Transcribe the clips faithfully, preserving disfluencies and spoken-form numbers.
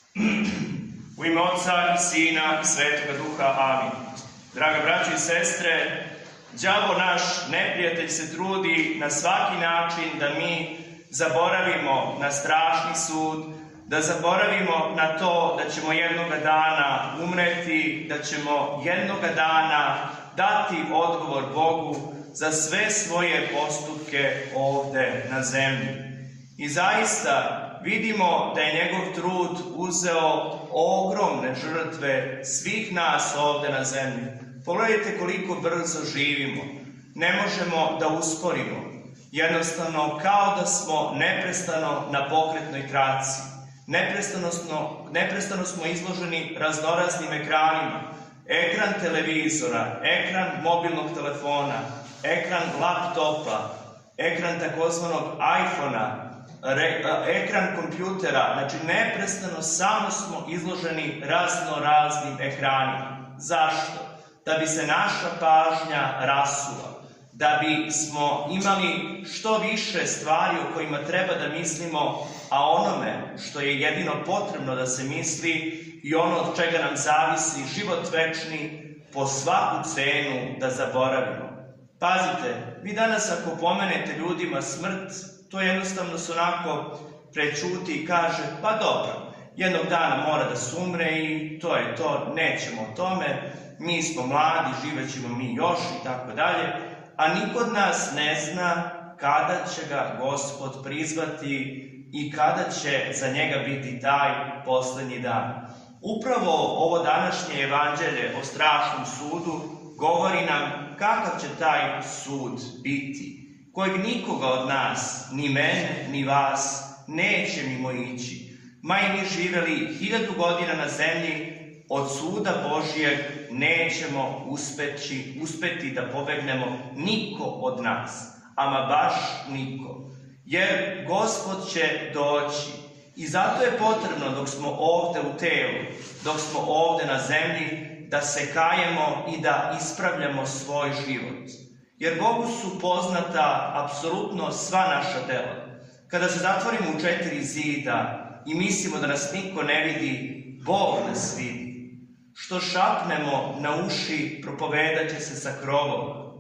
U ime Oca i Sina i Svetoga Duha. Amin. Draga braćo i sestre, đavo naš neprijatelj se trudi na svaki način da mi zaboravimo na strašni sud, da zaboravimo na to da ćemo jednoga dana umreti, da ćemo jednoga dana dati odgovor Bogu za sve svoje postupke ovde na zemlji. I zaista vidimo da je njegov trud uzeo ogromne žrtve svih nas ovde na zemlji. Pogledajte koliko brzo živimo. Ne možemo da usporimo. Jednostavno, kao da smo neprestano na pokretnoj traci. Neprestano smo, neprestano smo izloženi raznoraznim ekranima. Ekran televizora, ekran mobilnog telefona, ekran laptopa, ekran takozvanog iPhona, Re, ekran kompjutera, znači neprestano samo smo izloženi razno raznim ekranima. Zašto? Da bi se naša pažnja rasula, da bi smo imali što više stvari o kojima treba da mislimo, a onome što je jedino potrebno da se misli i ono od čega nam zavisi život večni, po svaku cenu da zaboravimo. Pazite, vi danas ako pomenete ljudima smrt, to jednostavno se onako prećuti i kaže, pa dobro, jednog dana mora da se umre i to je to, nećemo o tome, mi smo mladi, živećemo mi još i tako dalje, a niko od nas ne zna kada će ga Gospod prizvati i kada će za njega biti taj poslednji dan. Upravo ovo današnje evanđelje o strašnom sudu govori nam kakav će taj sud biti, kojeg nikoga od nas, ni mene, ni vas, neće mimo ići. Ma i mi živeli hiljadu godina na zemlji, od suda Božijeg nećemo uspeći, uspeti da pobegnemo niko od nas, ama baš niko. Jer Gospod će doći i zato je potrebno dok smo ovde u telu, dok smo ovde na zemlji, da se kajemo i da ispravljamo svoj život. Jer Bogu su poznata apsolutno sva naša dela. Kada se zatvorimo u četiri zida i mislimo da nas niko ne vidi, Bog nas vidi. Što šapnemo na uši, propovedat će se sa krovom.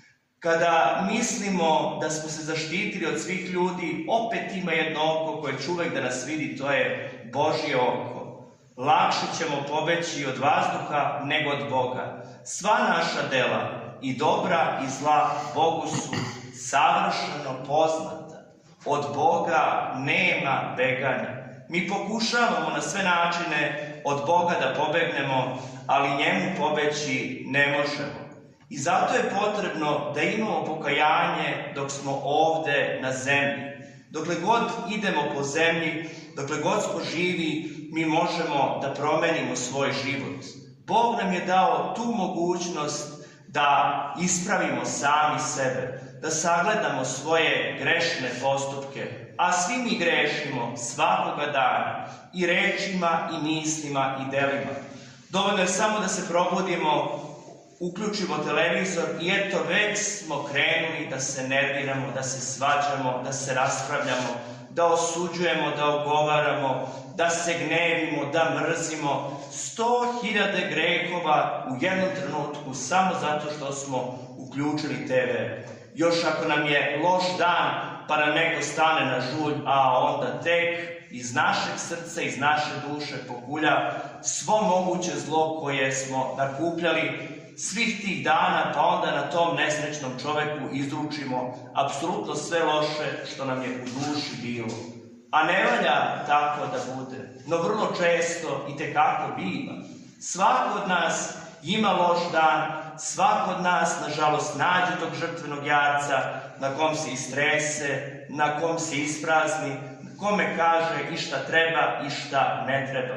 Kada mislimo da smo se zaštitili od svih ljudi, opet ima jedno oko koje će uvek da nas vidi, to je Božje oko. Lakše ćemo pobeći od vazduha nego od Boga. Sva naša dela, i dobra i zla, Bogu su savršeno poznata. Od Boga nema beganja. Mi pokušavamo na sve načine od Boga da pobegnemo, ali njemu pobeći ne možemo. I zato je potrebno da imamo pokajanje dok smo ovde na zemlji. Dokle god idemo po zemlji, dokle god smo živi, mi možemo da promenimo svoj život. Bog nam je dao tu mogućnost da ispravimo sami sebe, da sagledamo svoje grešne postupke, a svi mi grešimo svakoga dana, i rečima, i mislima, i delima. Dovoljno je samo da se probudimo, uključimo televizor i eto već smo krenuli da se nerviramo, da se svađamo, da se raspravljamo, da osuđujemo, da ogovaramo, da se gnevimo, da mrzimo. Sto hiljade grehova u jednom trenutku samo zato što smo uključili te ve. Još ako nam je loš dan, pa nam neko stane na žulj, a onda tek iz našeg srca, iz naše duše pokulja svo moguće zlo koje smo nakupljali svih tih dana, pa onda na tom nesrećnom čoveku izručimo apsolutno sve loše što nam je u duši bilo. A ne valja tako da bude, no vrlo često i tekako biva. Svako od nas ima loš dan, svako od nas, nažalost, nađe tog žrtvenog jarca na kom se istrese, na kom se isprazni, kome kaže i šta treba i šta ne treba.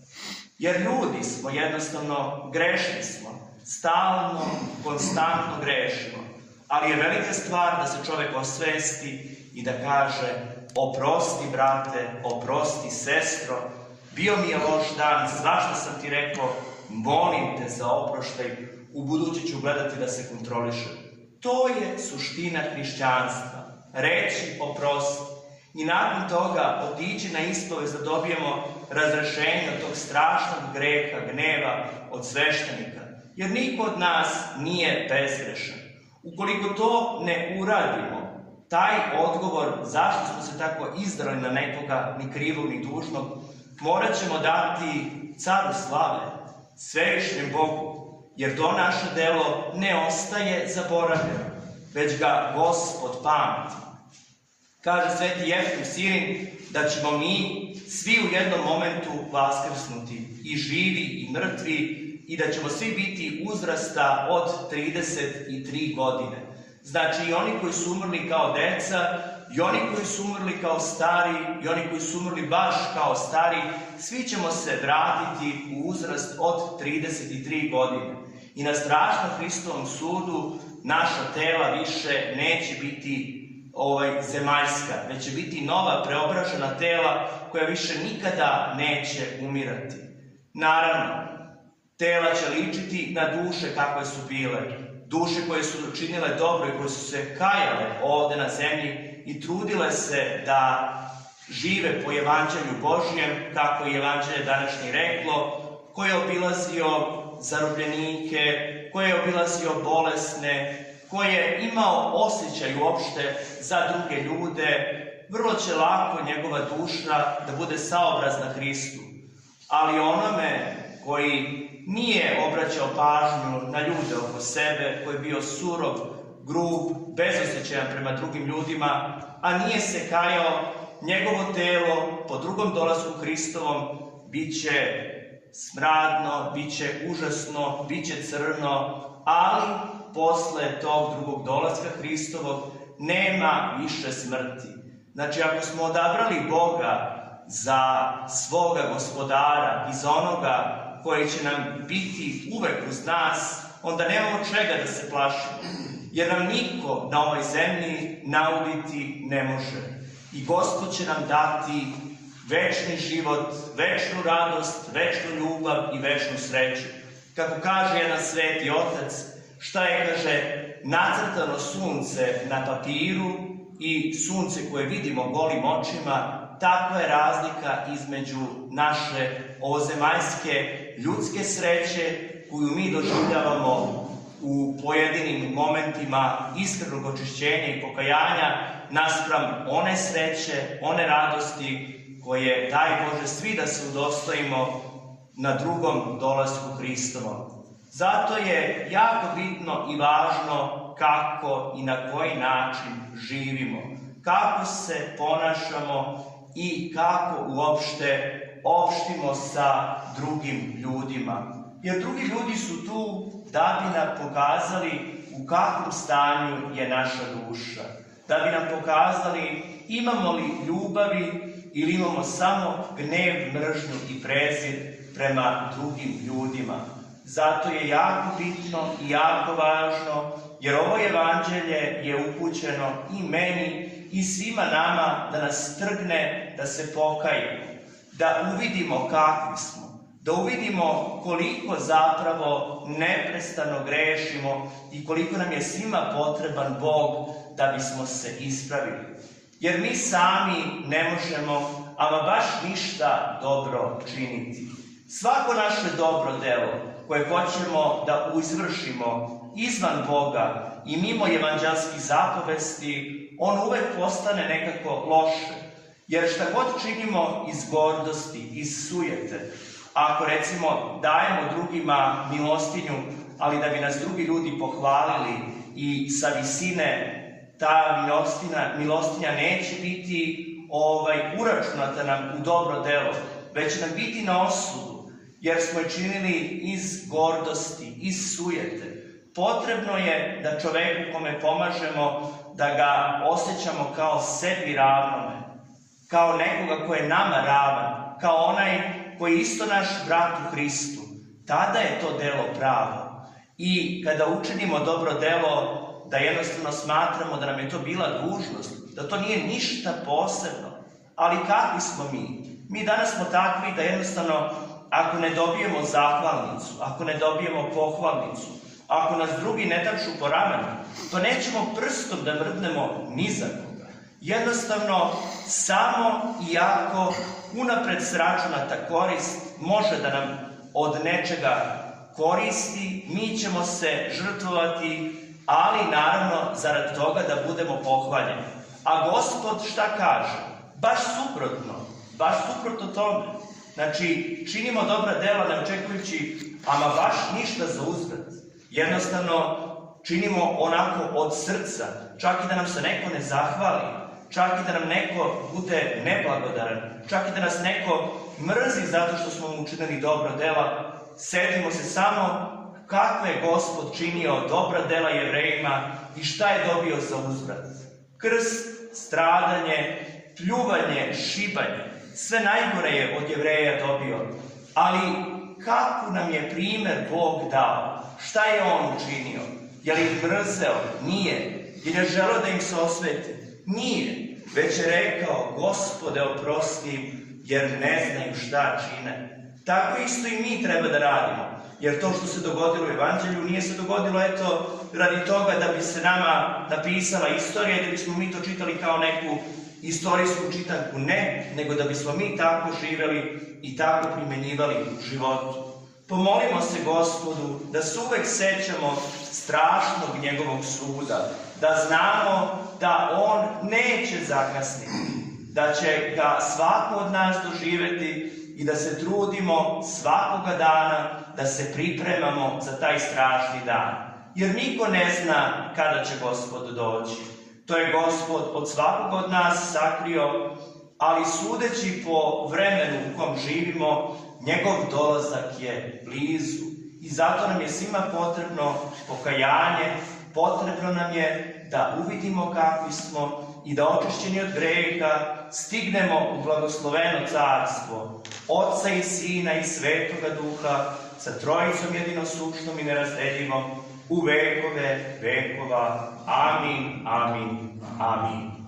Jer ljudi smo, jednostavno grešni smo, stalno, konstantno grešimo. Ali je velika stvar da se čovek osvesti i da kaže: oprosti brate, oprosti sestro, bio mi je loš dan, svašta sam ti rekao, molim te za oproštaj, u buduće ću gledati da se kontrolišem. To je suština hrišćanstva, reći oprosti. i nakon toga otići na ispovest da dobijemo razrešenje od tog strašnog greha, gneva od sveštenika. Jer niko od nas nije bezgrešan. Ukoliko to ne uradimo, taj odgovor zašto smo se tako izdrali na nekoga, ni krivog, ni dužnog, morat ćemo dati caru slave, svevišnjem Bogu, jer to naše delo ne ostaje zaboravljeno, već ga Gospod pamti. Kaže sveti Jeftim Sirin da ćemo mi svi u jednom momentu vaskrsnuti, i živi i mrtvi, i da ćemo svi biti uzrasta od trideset tri godine. Znači i oni koji su umrli kao deca, i oni koji su umrli kao stari, i oni koji su umrli baš kao stari, svi ćemo se vratiti u uzrast od trideset tri godine. I na strašnom Hristovom sudu naša tela više neće biti ovaj, zemaljska, već će biti nova preobražena tela koja više nikada neće umirati. Naravno, tela će ličiti na duše kakve su bile, duše koje su činile dobro i koje su se kajale ovde na zemlji i trudile se da žive po evanđelju Božjem, kako je evanđelje današnje reklo, ko je obilazio zarobljenike, ko je obilazio bolesne, ko je imao osjećaj uopšte za druge ljude, vrlo će lako njegova duša da bude saobrazna Hristu. Ali onome koji nije obraćao pažnju na ljude oko sebe, koji je bio surov, grub, bezosjećajan prema drugim ljudima, a nije se kajao, njegovo telo po drugom dolasku Hristovom bit će smradno, bit će užasno, bit će crno, ali posle tog drugog dolaska Hristovog nema više smrti. Znači, ako smo odabrali Boga za svoga gospodara i za onoga koji će nam biti uvek uz nas, onda nemamo čega da se plašimo, jer nam niko na ovoj zemlji nauditi ne može. I Gospod će nam dati večni život, večnu radost, večnu ljubav i večnu sreću. Kako kaže jedan sveti otac, šta je, kaže, nacrtano sunce na papiru i sunce koje vidimo golim očima, takva je razlika između naše ovozemaljske ljudske sreće koju mi doživljavamo u pojedinim momentima iskrenog očišćenja i pokajanja naspram one sreće, one radosti koje, daj Bože, svi da se udostojimo na drugom dolasku Hristovom. Zato je jako bitno i važno kako i na koji način živimo, kako se ponašamo i kako uopšte opštimo sa drugim ljudima. Jer drugi ljudi su tu da bi nam pokazali u kakvom stanju je naša duša, da bi nam pokazali imamo li ljubavi ili imamo samo gnev, mržnju i prezir prema drugim ljudima. Zato je jako bitno i jako važno, jer ovo evanđelje je upućeno i meni i svima nama da nas trgne da se pokajemo, da uvidimo kakvi smo, da uvidimo koliko zapravo neprestano grešimo i koliko nam je svima potreban Bog da bismo se ispravili. Jer mi sami ne možemo ama baš ništa dobro činiti. Svako naše dobro delo koje hoćemo da izvršimo izvan Boga i mimo evanđelskih zapovesti, on uvek postane nekako loše. Jer šta god činimo iz gordosti, iz sujete, ako recimo dajemo drugima milostinju, ali da bi nas drugi ljudi pohvalili i sa visine ta milostinja, milostinja neće biti ovaj, uračunata nam u dobro delo, već će nam biti na osudu, jer smo je činili iz gordosti, iz sujete. Potrebno je da čoveku kome pomažemo, da ga osjećamo kao sebi ravnome, kao nekoga ko je nama ravan, kao onaj koji je isto naš brat u Hristu. Tada je to delo pravo. I kada učinimo dobro delo, da jednostavno smatramo da nam je to bila dužnost, da to nije ništa posebno. Ali kakvi smo mi? Mi danas smo takvi da jednostavno, ako ne dobijemo zahvalnicu, ako ne dobijemo pohvalnicu, ako nas drugi ne tapšu po ramenu, to nećemo prstom da mrdnemo ni za koga. Jednostavno, samo i ako unapred sračunata korist može da nam od nečega koristi, mi ćemo se žrtvovati, ali naravno zarad toga da budemo pohvaljeni. A Gospod šta kaže? Baš suprotno, baš suprotno tome. Znači, činimo dobra dela ne očekujući ama baš ništa za uzvrat. Jednostavno, činimo onako od srca, čak i da nam se neko ne zahvali, čak i da nam neko bude neblagodaran, čak i da nas neko mrzi zato što smo mu učinili dobro dela, setimo se samo kako je Gospod činio dobra dela Jevrejima i šta je dobio za uzvrat. Krst, stradanje, pljuvanje, šibanje, sve najgore je od Jevreja dobio. Ali kako nam je primer Bog dao? Šta je On učinio? Je li ih mrzeo? Nije. Jer je želeo da im se osveti? Nije. Već je rekao, Gospode, oprosti im, jer ne znaju šta čine. Tako isto i mi treba da radimo. Jer to što se dogodilo u Evanđelju nije se dogodilo eto radi toga da bi se nama napisala istorija i da bismo mi to čitali kao neku istorijsku čitanku. Ne, nego da bismo mi tako živeli i tako primenjivali u životu. Pomolimo se Gospodu da se uvek sećamo strašnog njegovog suda, da znamo da On neće zakasniti, da će ga svako od nas doživeti i da se trudimo svakoga dana da se pripremamo za taj strašni dan. Jer niko ne zna kada će Gospod doći. To je Gospod od svakoga od nas sakrio, ali sudeći po vremenu u kom živimo, njegov dolazak je blizu. I zato nam je svima potrebno pokajanje, potrebno nam je da uvidimo kakvi smo i da očišćeni od greha stignemo u blagosloveno carstvo Otca i Sina i Svetoga Duha sa Trojicom jedinosušnom i nerazdeljivom u vekove vekova. Amin, amin, amin.